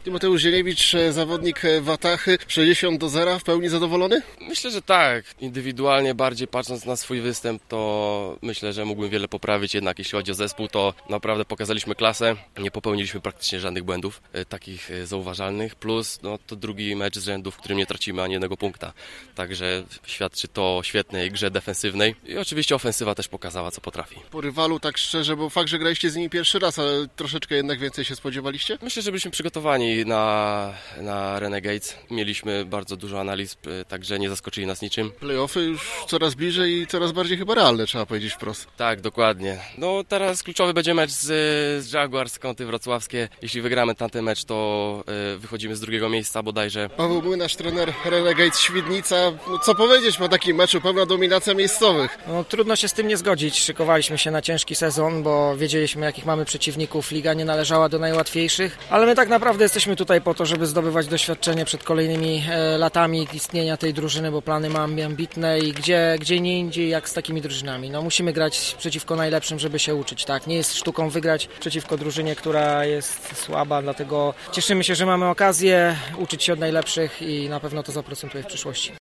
Mateusz Zieniewicz, zawodnik Watachy, 60-0, w pełni zadowolony? Myślę, że tak. Indywidualnie bardziej patrząc na swój występ, to myślę, że mógłbym wiele poprawić, jednak jeśli chodzi o zespół, to naprawdę pokazaliśmy klasę. Nie popełniliśmy praktycznie żadnych błędów takich zauważalnych, plus to drugi mecz z rzędu, w którym nie tracimy ani jednego punkta. Także świadczy to o świetnej grze defensywnej i oczywiście ofensywa też pokazała, co potrafi. Po rywalu tak szczerze, bo fakt, że graliście z nimi pierwszy raz, ale troszeczkę jednak więcej się spodziewaliście? Myślę, że byliśmy przygotowani na Renegades. Mieliśmy bardzo dużo analiz, także nie zaskoczyli nas niczym. Playoffy już coraz bliżej i coraz bardziej chyba realne, trzeba powiedzieć wprost. Tak, dokładnie. Teraz kluczowy będzie mecz z Jaguars, Kąty Wrocławskie. Jeśli wygramy tamten mecz, to wychodzimy z drugiego miejsca bodajże. Paweł Młynarz, trener Renegades Świdnica. Co powiedzieć po takim meczu? Pełna dominacja miejscowych. Trudno się z tym nie zgodzić. Szykowaliśmy się na ciężki sezon, bo wiedzieliśmy, jakich mamy przeciwników. Liga nie należała do najłatwiejszych, ale my tak naprawdę jesteśmy tutaj po to, żeby zdobywać doświadczenie przed kolejnymi latami istnienia tej drużyny, bo plany mamy ambitne i gdzie nie indziej jak z takimi drużynami. Musimy grać przeciwko najlepszym, żeby się uczyć. Tak? Nie jest sztuką wygrać przeciwko drużynie, która jest słaba, dlatego cieszymy się, że mamy okazję uczyć się od najlepszych i na pewno to zaprocentuje w przyszłości.